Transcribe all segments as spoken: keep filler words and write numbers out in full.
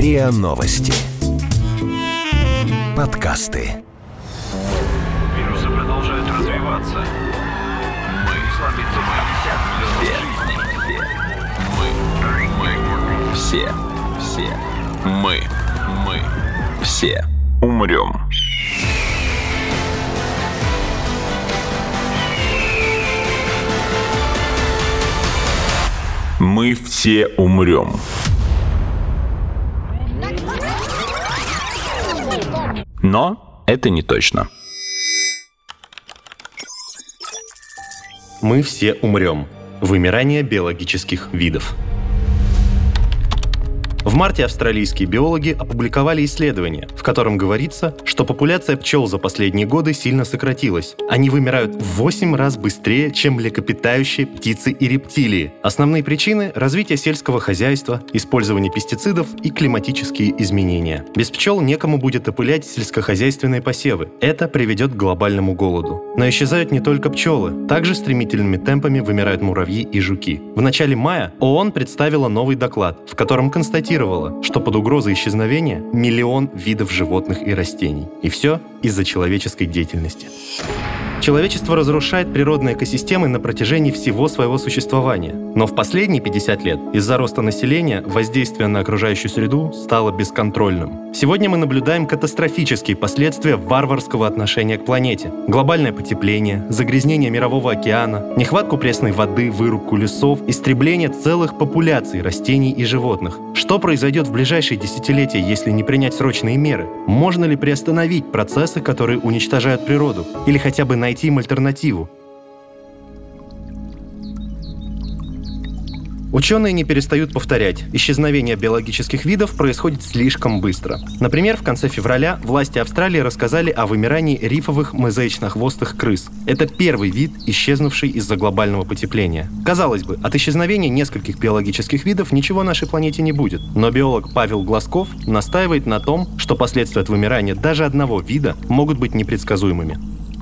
РИА Новости. Подкасты. Вирусы продолжают развиваться. Мы сломиться мы все. Мы. Мы. Все. Все. Мы. Мы. Все умрем. Мы все умрем. Но это не точно. Мы все умрем. Вымирание биологических видов. В марте австралийские биологи опубликовали исследование, в котором говорится, что популяция пчел за последние годы сильно сократилась. Они вымирают в восемь раз быстрее, чем млекопитающие, птицы и рептилии. Основные причины – развитие сельского хозяйства, использование пестицидов и климатические изменения. Без пчел некому будет опылять сельскохозяйственные посевы. Это приведет к глобальному голоду. Но исчезают не только пчелы. Также стремительными темпами вымирают муравьи и жуки. В начале мая ООН представила новый доклад, в котором констатировала, что под угрозой исчезновения миллион видов животных и растений. И все из-за человеческой деятельности. Человечество разрушает природные экосистемы на протяжении всего своего существования. Но в последние пятьдесят лет из-за роста населения воздействие на окружающую среду стало бесконтрольным. Сегодня мы наблюдаем катастрофические последствия варварского отношения к планете. Глобальное потепление, загрязнение мирового океана, нехватку пресной воды, вырубку лесов, истребление целых популяций растений и животных. Что произойдет в ближайшие десятилетия, если не принять срочные меры? Можно ли приостановить процессы, которые уничтожают природу? Или хотя бы найти им альтернативу? Ученые не перестают повторять, исчезновение биологических видов происходит слишком быстро. Например, в конце февраля власти Австралии рассказали о вымирании рифовых мозаично-хвостых крыс. Это первый вид, исчезнувший из-за глобального потепления. Казалось бы, от исчезновения нескольких биологических видов ничего нашей планете не будет. Но биолог Павел Глазков настаивает на том, что последствия от вымирания даже одного вида могут быть непредсказуемыми.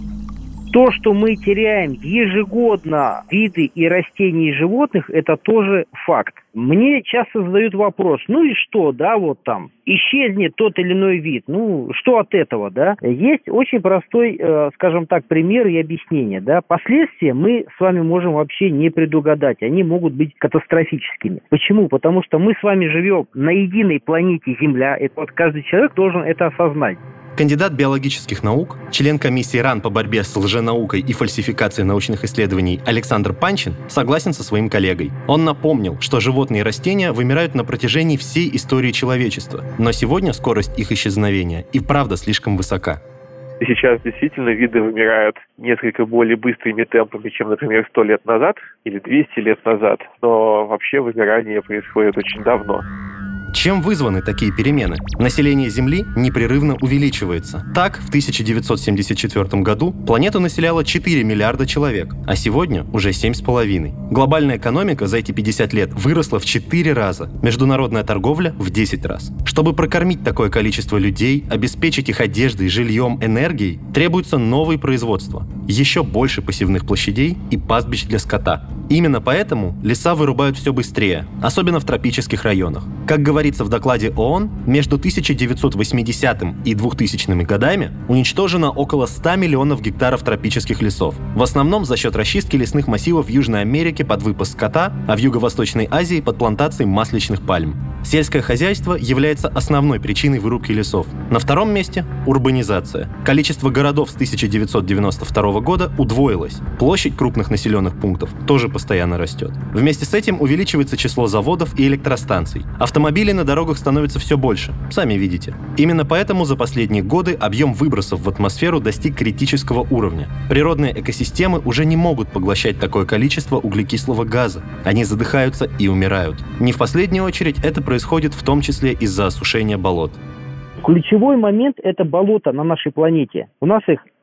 То, что мы теряем ежегодно виды и растений, и животных, это тоже факт. Мне часто задают вопрос, ну и что, да, вот там, исчезнет тот или иной вид, ну, что от этого, да? Есть очень простой, э, скажем так, пример и объяснение, да. Последствия мы с вами можем вообще не предугадать, они могут быть катастрофическими. Почему? Потому что мы с вами живем на единой планете Земля, и вот каждый человек должен это осознать. Кандидат биологических наук, член комиссии РАН по борьбе с лженаукой и фальсификацией научных исследований Александр Панчин согласен со своим коллегой. Он напомнил, что животные и растения вымирают на протяжении всей истории человечества, но сегодня скорость их исчезновения и правда слишком высока. Сейчас действительно виды вымирают несколько более быстрыми темпами, чем, например, сто лет назад или двести лет назад, но вообще вымирание происходит очень давно. Чем вызваны такие перемены? Население Земли непрерывно увеличивается. Так, в тысяча девятьсот семьдесят четвёртом году планету населяло четыре миллиарда человек, а сегодня уже семь с половиной. Глобальная экономика за эти пятьдесят лет выросла в четыре раза, международная торговля в десять раз. Чтобы прокормить такое количество людей, обеспечить их одеждой, жильем, энергией, требуется новое производство, еще больше посевных площадей и пастбищ для скота. Именно поэтому леса вырубают все быстрее, особенно в тропических районах. Как говорится в докладе ООН, между тысяча девятьсот восьмидесятым и двухтысячными годами уничтожено около ста миллионов гектаров тропических лесов. В основном за счет расчистки лесных массивов в Южной Америке под выпас скота, а в Юго-Восточной Азии под плантацией масличных пальм. Сельское хозяйство является основной причиной вырубки лесов. На втором месте – урбанизация. Количество городов с тысяча девятьсот девяносто второго года удвоилось. Площадь крупных населенных пунктов тоже постоянно растет. Вместе с этим увеличивается число заводов и электростанций. Автомобилей на дорогах становится все больше, сами видите. Именно поэтому за последние годы объем выбросов в атмосферу достиг критического уровня. Природные экосистемы уже не могут поглощать такое количество углекислого газа. Они задыхаются и умирают. Не в последнюю очередь это происходит в том числе из-за осушения болот. Ключевой момент – это болота на нашей планете. У нас их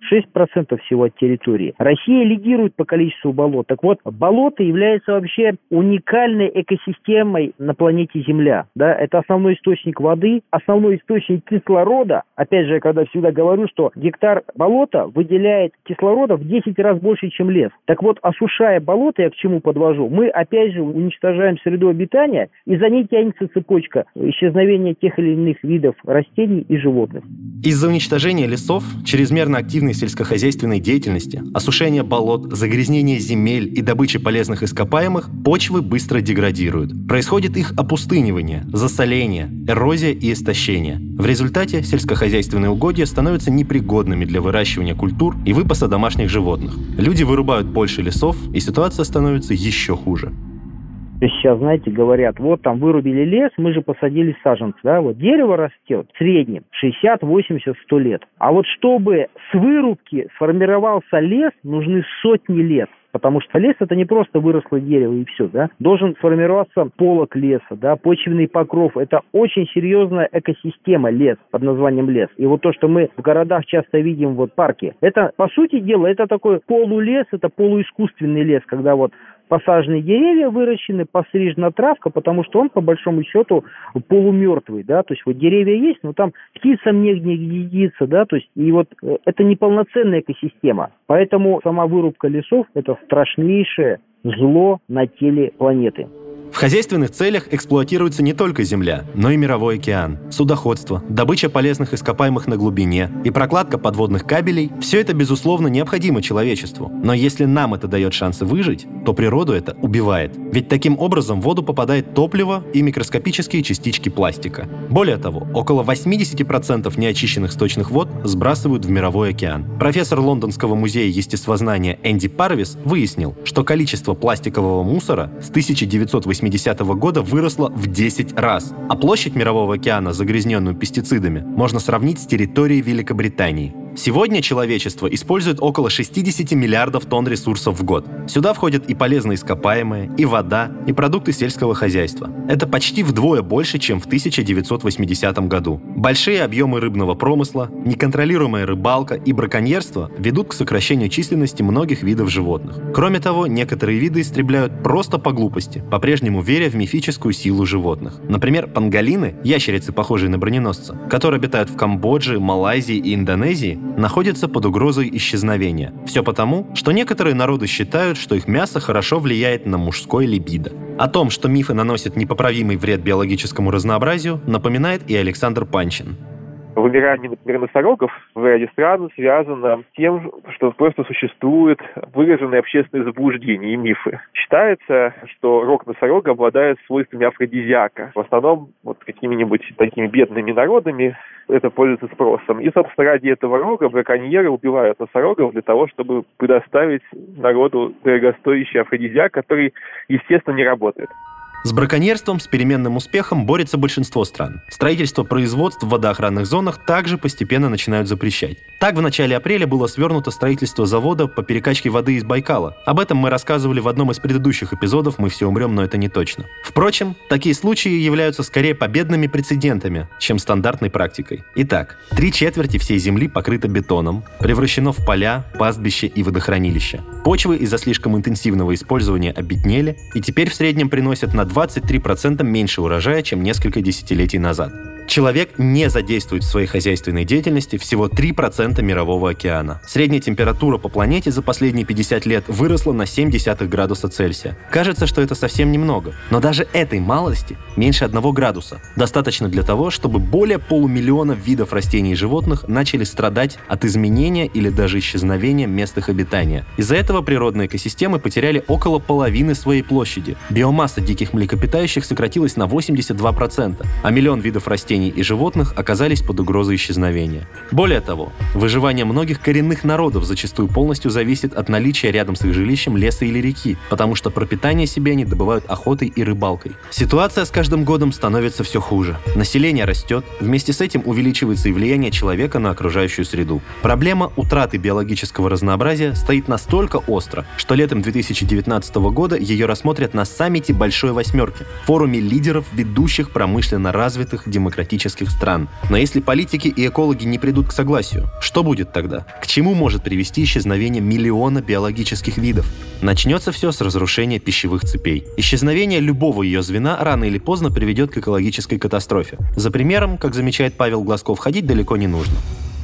шесть процентов всего от территории. Россия лидирует по количеству болот. Так вот, болото является вообще уникальной экосистемой на планете Земля. Да? Это основной источник воды, основной источник кислорода. Опять же, я когда всегда говорю, что гектар болота выделяет кислорода в десять раз больше, чем лес. Так вот, осушая болото, я к чему подвожу, мы опять же уничтожаем среду обитания, и за ней тянется цепочка исчезновения тех или иных видов растений и животных. Из-за уничтожения лесов, чрезмерно активной сельскохозяйственной деятельности, осушения болот, загрязнения земель и добычи полезных ископаемых, почвы быстро деградируют. Происходит их опустынивание, засоление, эрозия и истощение. В результате сельскохозяйственные угодья становятся непригодными для выращивания культур и выпаса домашних животных. Люди вырубают больше лесов, и ситуация становится еще хуже. Сейчас, знаете, говорят, вот там вырубили лес, мы же посадили саженцы, да, вот дерево растет в среднем шестьдесят, восемьдесят, сто лет. А вот чтобы с вырубки сформировался лес, нужны сотни лет. Потому что лес – это не просто выросло дерево и все, да. Должен сформироваться полог леса, да, почвенный покров. Это очень серьезная экосистема лес под названием лес. И вот то, что мы в городах часто видим, вот парки, это, по сути дела, это такой полулес, это полуискусственный лес, когда вот посаженные деревья выращены, пострижена травка, потому что он, по большому счету, полумертвый, да, то есть вот деревья есть, но там птицам негде едиться, да, то есть и вот это неполноценная экосистема. Поэтому сама вырубка лесов – это страшнейшее зло на теле планеты. В хозяйственных целях эксплуатируется не только земля, но и мировой океан. Судоходство, добыча полезных ископаемых на глубине и прокладка подводных кабелей – все это, безусловно, необходимо человечеству. Но если нам это дает шансы выжить, то природу это убивает. Ведь таким образом в воду попадает топливо и микроскопические частички пластика. Более того, около восемьдесят процентов неочищенных сточных вод сбрасывают в мировой океан. Профессор Лондонского музея естествознания Энди Парвис выяснил, что количество пластикового мусора с тысяча девятьсот восьмидесятого года выросла в десять раз, а площадь мирового океана, загрязненную пестицидами, можно сравнить с территорией Великобритании. Сегодня человечество использует около шестьдесят миллиардов тонн ресурсов в год. Сюда входят и полезные ископаемые, и вода, и продукты сельского хозяйства. Это почти вдвое больше, чем в тысяча девятьсот восьмидесятом году. Большие объемы рыбного промысла, неконтролируемая рыбалка и браконьерство ведут к сокращению численности многих видов животных. Кроме того, некоторые виды истребляют просто по глупости, по-прежнему веря в мифическую силу животных. Например, панголины, ящерицы, похожие на броненосца, которые обитают в Камбодже, Малайзии и Индонезии, находятся под угрозой исчезновения. Все потому, что некоторые народы считают, что их мясо хорошо влияет на мужское либидо. О том, что мифы наносят непоправимый вред биологическому разнообразию, напоминает и Александр Панчин. Вымирание, например, носорогов в ряде стран связано с тем, что просто существуют выраженные общественные заблуждения и мифы. Считается, что рог носорога обладает свойствами афродизиака. В основном вот какими-нибудь такими бедными народами это пользуется спросом. И, собственно, ради этого рога браконьеры убивают носорогов для того, чтобы предоставить народу дорогостоящий афродизиак, который, естественно, не работает. С браконьерством с переменным успехом борется большинство стран. Строительство производств в водоохранных зонах также постепенно начинают запрещать. Так, в начале апреля было свернуто строительство завода по перекачке воды из Байкала. Об этом мы рассказывали в одном из предыдущих эпизодов «Мы все умрем, но это не точно». Впрочем, такие случаи являются скорее победными прецедентами, чем стандартной практикой. Итак, три четверти всей земли покрыто бетоном, превращено в поля, пастбища и водохранилища. Почвы из-за слишком интенсивного использования обеднели и теперь в среднем приносят на двадцать три процента меньше урожая, чем несколько десятилетий назад. Человек не задействует в своей хозяйственной деятельности всего три процента мирового океана. Средняя температура по планете за последние пятьдесят лет выросла на семь десятых градуса Цельсия. Кажется, что это совсем немного. Но даже этой малости, меньше одного градуса, достаточно для того, чтобы более полумиллиона видов растений и животных начали страдать от изменения или даже исчезновения мест их обитания. Из-за этого природные экосистемы потеряли около половины своей площади. Биомасса диких млекопитающих сократилась на восемьдесят два процента, а миллион видов растений и животных оказались под угрозой исчезновения. Более того, выживание многих коренных народов зачастую полностью зависит от наличия рядом с их жилищем леса или реки, потому что пропитание себе они добывают охотой и рыбалкой. Ситуация с каждым годом становится все хуже. Население растет, вместе с этим увеличивается и влияние человека на окружающую среду. Проблема утраты биологического разнообразия стоит настолько остро, что летом две тысячи девятнадцатого года ее рассмотрят на саммите Большой Восьмерки, форуме лидеров ведущих промышленно развитых демократических демократических стран. Но если политики и экологи не придут к согласию, что будет тогда? К чему может привести исчезновение миллиона биологических видов? Начнется все с разрушения пищевых цепей. Исчезновение любого ее звена рано или поздно приведет к экологической катастрофе. За примером, как замечает Павел Глазков, ходить далеко не нужно.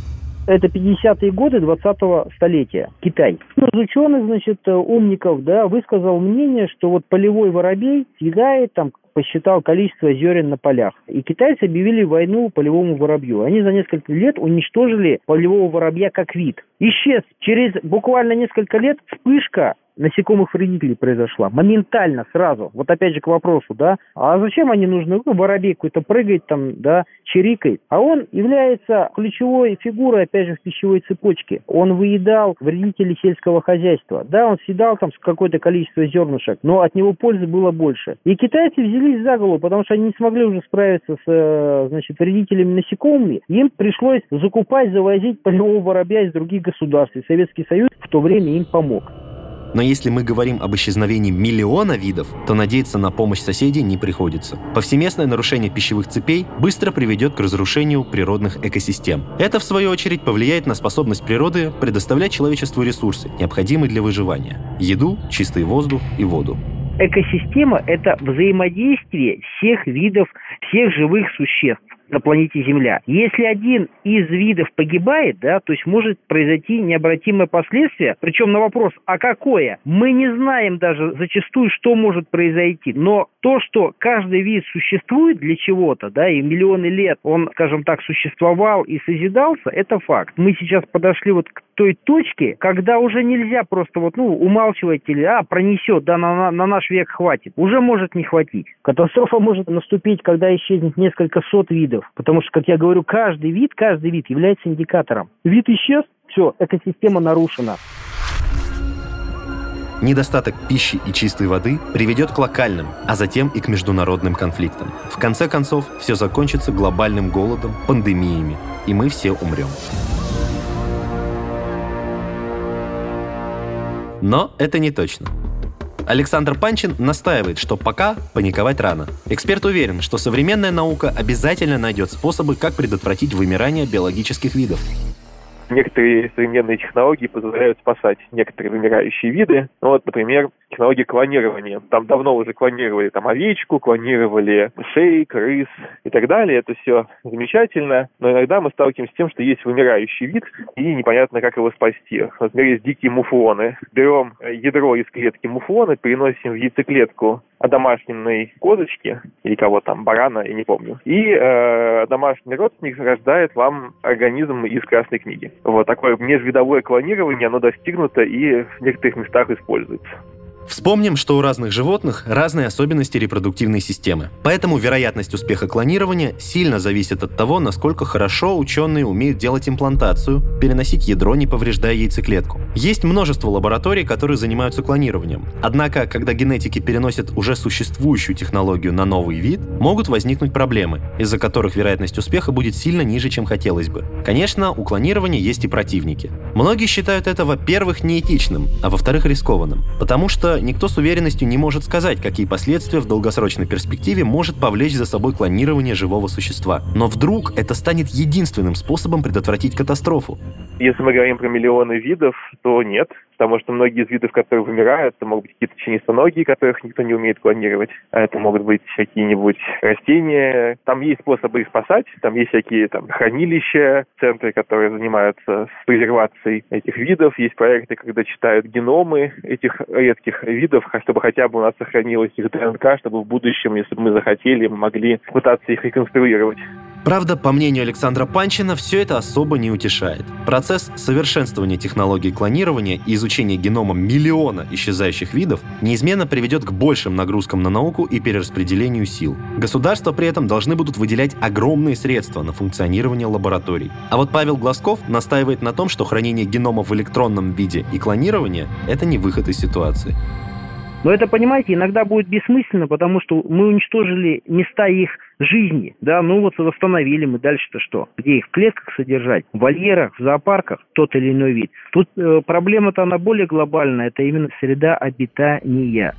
Это пятидесятые годы двадцатого столетия. Китай. Один из ученых, значит, умников, да, высказал мнение, что вот полевой воробей съедает, там, посчитал количество зерен на полях. И китайцы объявили войну полевому воробью. Они за несколько лет уничтожили полевого воробья как вид. Исчез. Через буквально несколько лет вспышка насекомых-вредителей произошла. Моментально, сразу. Вот опять же к вопросу, да. А зачем они нужны? Ну, воробей какой-то прыгает там, да, чирикает. А он является ключевой фигурой, опять же, в пищевой цепочке. Он выедал вредителей сельского хозяйства. Да, он съедал там какое-то количество зернышек, но от него пользы было больше. И китайцы взялись за голову, потому что они не смогли уже справиться с, значит, вредителями насекомыми. Им пришлось закупать, завозить полевого воробья из других государств. И Советский Союз в то время им помог. Но если мы говорим об исчезновении миллиона видов, то надеяться на помощь соседей не приходится. Повсеместное нарушение пищевых цепей быстро приведет к разрушению природных экосистем. Это, в свою очередь, повлияет на способность природы предоставлять человечеству ресурсы, необходимые для выживания – еду, чистый воздух и воду. Экосистема – это взаимодействие всех видов, всех живых существ на планете Земля. Если один из видов погибает, да, то есть может произойти необратимое последствие, причем на вопрос, а какое? Мы не знаем даже зачастую, что может произойти, но то, что каждый вид существует для чего-то, да, и миллионы лет он, скажем так, существовал и созидался, это факт. Мы сейчас подошли вот к той точке, когда уже нельзя просто вот, ну, умалчивать или, а, пронесет, да, на, на, на наш век хватит. Уже может не хватить. Катастрофа может наступить, когда исчезнет несколько сот видов. Потому что, как я говорю, каждый вид, каждый вид является индикатором. Вид исчез, все, экосистема нарушена. Недостаток пищи и чистой воды приведет к локальным, а затем и к международным конфликтам. В конце концов, все закончится глобальным голодом, пандемиями, и мы все умрем. Но это не точно. Александр Панчин настаивает, что пока паниковать рано. Эксперт уверен, что современная наука обязательно найдет способы, как предотвратить вымирание биологических видов. Некоторые современные технологии позволяют спасать некоторые вымирающие виды. Ну, вот, например, технология клонирования. Там давно уже клонировали там, овечку, клонировали мышей, крыс и так далее. Это все замечательно. Но иногда мы сталкиваемся с тем, что есть вымирающий вид, и непонятно, как его спасти. Например, есть дикие муфлоны. Берем ядро из клетки муфлона, переносим в яйцеклетку домашней козочки, или кого там, барана, я не помню. И э, домашний родственник рождает вам организм из Красной книги. Вот такое межвидовое клонирование, оно достигнуто и в некоторых местах используется. Вспомним, что у разных животных разные особенности репродуктивной системы. Поэтому вероятность успеха клонирования сильно зависит от того, насколько хорошо ученые умеют делать имплантацию, переносить ядро, не повреждая яйцеклетку. Есть множество лабораторий, которые занимаются клонированием. Однако, когда генетики переносят уже существующую технологию на новый вид, могут возникнуть проблемы, из-за которых вероятность успеха будет сильно ниже, чем хотелось бы. Конечно, у клонирования есть и противники. Многие считают это, во-первых, неэтичным, а во-вторых, рискованным, потому что никто с уверенностью не может сказать, какие последствия в долгосрочной перспективе может повлечь за собой клонирование живого существа. Но вдруг это станет единственным способом предотвратить катастрофу? Если мы говорим про миллионы видов, то нет. Потому что многие из видов, которые вымирают, это могут быть какие-то членистоногие, которых никто не умеет клонировать. А это могут быть какие-нибудь растения. Там есть способы их спасать. Там есть всякие там, хранилища, центры, которые занимаются с презервацией этих видов. Есть проекты, когда читают геномы этих редких видов, чтобы хотя бы у нас сохранилась их ДНК, чтобы в будущем, если бы мы захотели, мы могли пытаться их реконструировать. Правда, по мнению Александра Панчина, все это особо не утешает. Процесс совершенствования технологий клонирования и изучения генома миллиона исчезающих видов неизменно приведет к большим нагрузкам на науку и перераспределению сил. Государства при этом должны будут выделять огромные средства на функционирование лабораторий. А вот Павел Глазков настаивает на том, что хранение генома в электронном виде и клонирование – это не выход из ситуации. Но это, понимаете, иногда будет бессмысленно, потому что мы уничтожили места их жизни, да, ну вот восстановили мы, дальше-то что? Где их в клетках содержать? В вольерах, в зоопарках, тот или иной вид. Тут э, проблема-то она более глобальная, это именно среда обитания.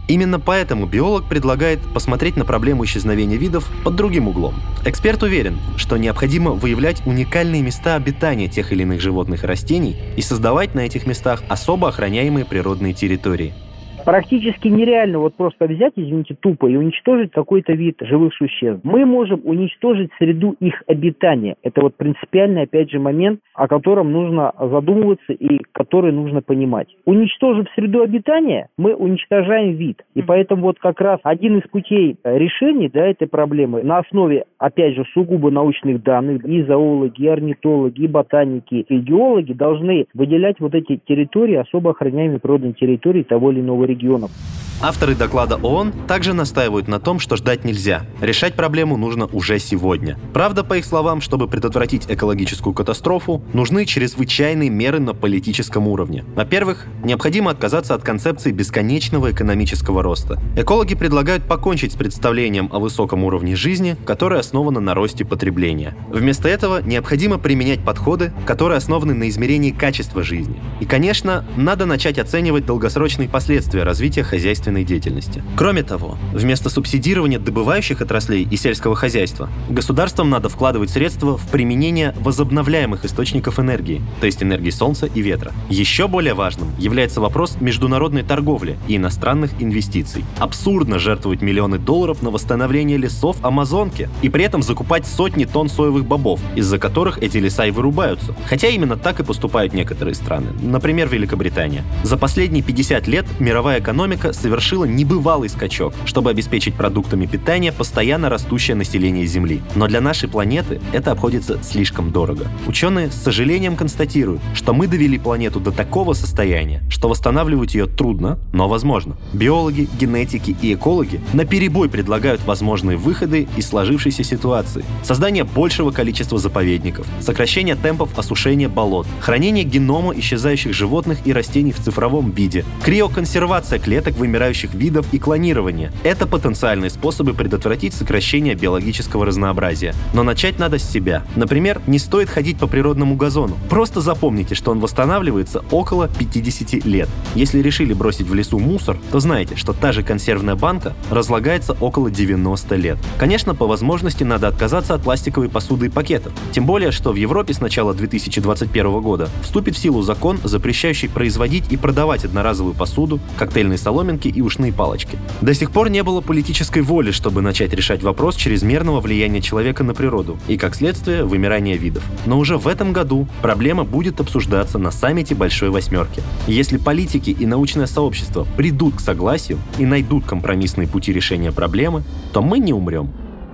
Именно поэтому биолог предлагает посмотреть на проблему исчезновения видов под другим углом. Эксперт уверен, что необходимо выявлять уникальные места обитания тех или иных животных и растений и создавать на этих местах особо охраняемые природные территории. Практически нереально вот просто взять, извините, тупо и уничтожить какой-то вид живых существ. Мы можем уничтожить среду их обитания. Это вот принципиальный, опять же, момент, о котором нужно задумываться и который нужно понимать. Уничтожив среду обитания, мы уничтожаем вид. И поэтому вот как раз один из путей решения, да, этой проблемы на основе, опять же, сугубо научных данных, и зоологи, и орнитологи, и ботаники, и геологи должны выделять вот эти территории, особо охраняемые природные территории того или иного региона. регионов. Авторы доклада ООН также настаивают на том, что ждать нельзя. Решать проблему нужно уже сегодня. Правда, по их словам, чтобы предотвратить экологическую катастрофу, нужны чрезвычайные меры на политическом уровне. Во-первых, необходимо отказаться от концепции бесконечного экономического роста. Экологи предлагают покончить с представлением о высоком уровне жизни, которое основано на росте потребления. Вместо этого необходимо применять подходы, которые основаны на измерении качества жизни. И, конечно, надо начать оценивать долгосрочные последствия развития хозяйственной деятельности. Кроме того, вместо субсидирования добывающих отраслей и сельского хозяйства, государствам надо вкладывать средства в применение возобновляемых источников энергии, то есть энергии солнца и ветра. Еще более важным является вопрос международной торговли и иностранных инвестиций. Абсурдно жертвовать миллионы долларов на восстановление лесов Амазонки и при этом закупать сотни тонн соевых бобов, из-за которых эти леса и вырубаются. Хотя именно так и поступают некоторые страны, например, Великобритания. За последние пятьдесят лет мировая экономика совершила небывалый скачок, чтобы обеспечить продуктами питания постоянно растущее население Земли. Но для нашей планеты это обходится слишком дорого. Ученые с сожалением констатируют, что мы довели планету до такого состояния, что восстанавливать ее трудно, но возможно. Биологи, генетики и экологи наперебой предлагают возможные выходы из сложившейся ситуации. Создание большего количества заповедников, сокращение темпов осушения болот, хранение генома исчезающих животных и растений в цифровом виде, криоконсервация клеток вымирающих видов и клонирование. Это потенциальные способы предотвратить сокращение биологического разнообразия. Но начать надо с себя. Например, не стоит ходить по природному газону. Просто запомните, что он восстанавливается около пятьдесят лет. Если решили бросить в лесу мусор, то знайте, что та же консервная банка разлагается около девяносто лет. Конечно, по возможности надо отказаться от пластиковой посуды и пакетов. Тем более, что в Европе с начала две тысячи двадцать первого года вступит в силу закон, запрещающий производить и продавать одноразовую посуду, коктейльные соломинки и ушные палочки. До сих пор не было политической воли, чтобы начать решать вопрос чрезмерного влияния человека на природу и, как следствие, вымирания видов. Но уже в этом году проблема будет обсуждаться на саммите Большой Восьмерки. Если политики и научное сообщество придут к согласию и найдут компромиссные пути решения проблемы, то мы не умрем.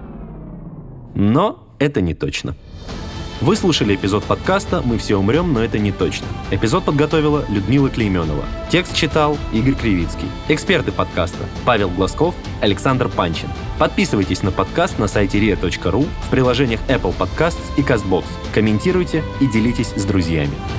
Но это не точно. Вы слушали эпизод подкаста «Мы все умрем, но это не точно». Эпизод подготовила Людмила Клейменова. Текст читал Игорь Кривицкий. Эксперты подкаста Павел Глазков, Александр Панчин. Подписывайтесь на подкаст на сайте риа точка ру, в приложениях Apple Podcasts и CastBox. Комментируйте и делитесь с друзьями.